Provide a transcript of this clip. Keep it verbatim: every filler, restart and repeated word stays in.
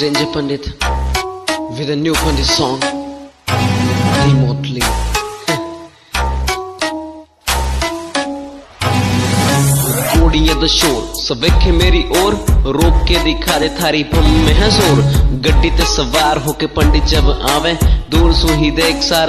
Danger Pandit with a new Pandit song, remotely. कोड़ियां दा शोर सवेखे मेरी ओर, रोक के दिखा दे थारी बम में है जोर। गड्डी ते सवार होके पंडित जब आवे, दूर सू ही देख सार